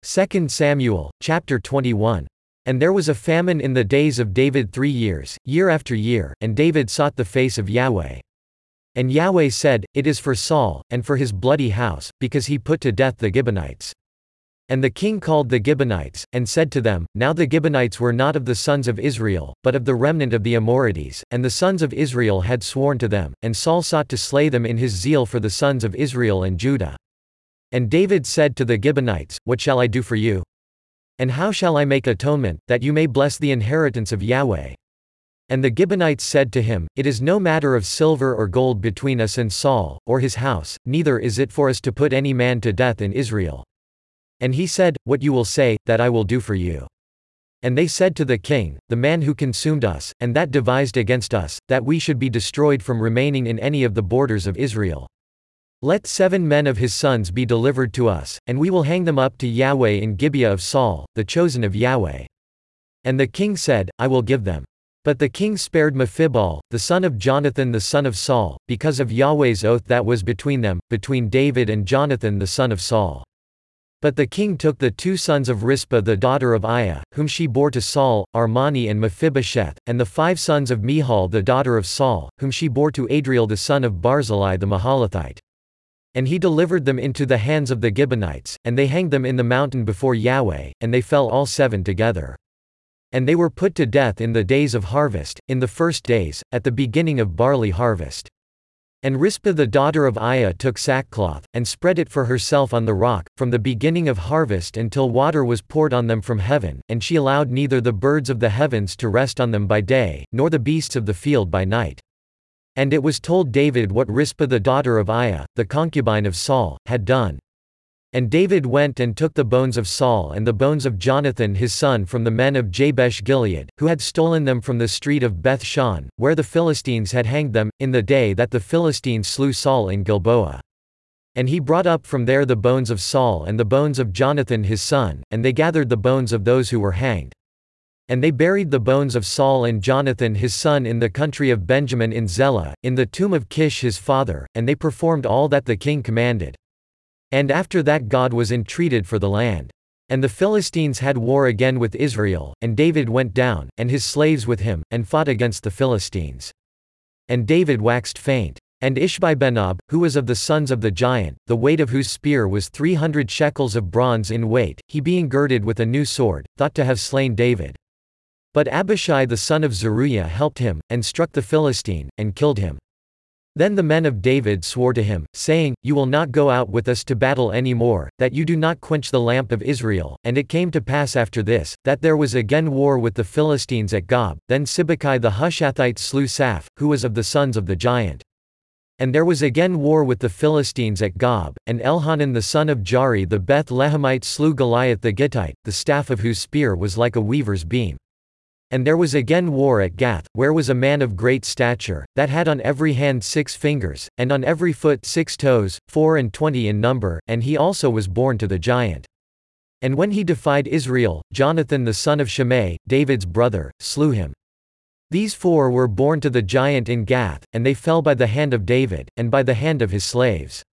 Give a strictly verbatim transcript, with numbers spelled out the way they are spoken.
Second Samuel, chapter twenty-one. And there was a famine in the days of David three years, year after year, and David sought the face of Yahweh. And Yahweh said, It is for Saul, and for his bloody house, because he put to death the Gibeonites. And the king called the Gibeonites, and said to them, Now the Gibeonites were not of the sons of Israel, but of the remnant of the Amorites, and the sons of Israel had sworn to them, and Saul sought to slay them in his zeal for the sons of Israel and Judah. And David said to the Gibeonites, What shall I do for you? And how shall I make atonement, that you may bless the inheritance of Yahweh? And the Gibeonites said to him, It is no matter of silver or gold between us and Saul, or his house, neither is it for us to put any man to death in Israel. And he said, What you will say, that I will do for you. And they said to the king, The man who consumed us, and that devised against us, that we should be destroyed from remaining in any of the borders of Israel. Let seven men of his sons be delivered to us, and we will hang them up to Yahweh in Gibeah of Saul, the chosen of Yahweh. And the king said, I will give them. But the king spared Mephibosheth, the son of Jonathan the son of Saul, because of Yahweh's oath that was between them, between David and Jonathan the son of Saul. But the king took the two sons of Rizpah the daughter of Aiah, whom she bore to Saul, Armani and Mephibosheth, and the five sons of Michal the daughter of Saul, whom she bore to Adriel the son of Barzillai the Mahalathite. And he delivered them into the hands of the Gibeonites, and they hanged them in the mountain before Yahweh, and they fell all seven together. And they were put to death in the days of harvest, in the first days, at the beginning of barley harvest. And Rizpah the daughter of Aiah took sackcloth, and spread it for herself on the rock, from the beginning of harvest until water was poured on them from heaven, and she allowed neither the birds of the heavens to rest on them by day, nor the beasts of the field by night. And it was told David what Rizpah the daughter of Aiah, the concubine of Saul, had done. And David went and took the bones of Saul and the bones of Jonathan his son from the men of Jabesh Gilead, who had stolen them from the street of Beth-shan, where the Philistines had hanged them, in the day that the Philistines slew Saul in Gilboa. And he brought up from there the bones of Saul and the bones of Jonathan his son, and they gathered the bones of those who were hanged. And they buried the bones of Saul and Jonathan his son in the country of Benjamin in Zelah, in the tomb of Kish his father, and they performed all that the king commanded. And after that God was entreated for the land. And the Philistines had war again with Israel, and David went down, and his slaves with him, and fought against the Philistines. And David waxed faint. And Ishbi-benob, who was of the sons of the giant, the weight of whose spear was three hundred shekels of bronze in weight, he being girded with a new sword, thought to have slain David. But Abishai the son of Zeruiah helped him, and struck the Philistine, and killed him. Then the men of David swore to him, saying, You will not go out with us to battle any more, that you do not quench the lamp of Israel. And it came to pass after this, that there was again war with the Philistines at Gob. Then Sibbecai the Hushathite slew Saph, who was of the sons of the giant. And there was again war with the Philistines at Gob, and Elhanan the son of Jari the Beth-lehemite slew Goliath the Gittite, the staff of whose spear was like a weaver's beam. And there was again war at Gath, where was a man of great stature, that had on every hand six fingers, and on every foot six toes, four and twenty in number, and he also was born to the giant. And when he defied Israel, Jonathan the son of Shimei, David's brother, slew him. These four were born to the giant in Gath, and they fell by the hand of David, and by the hand of his slaves.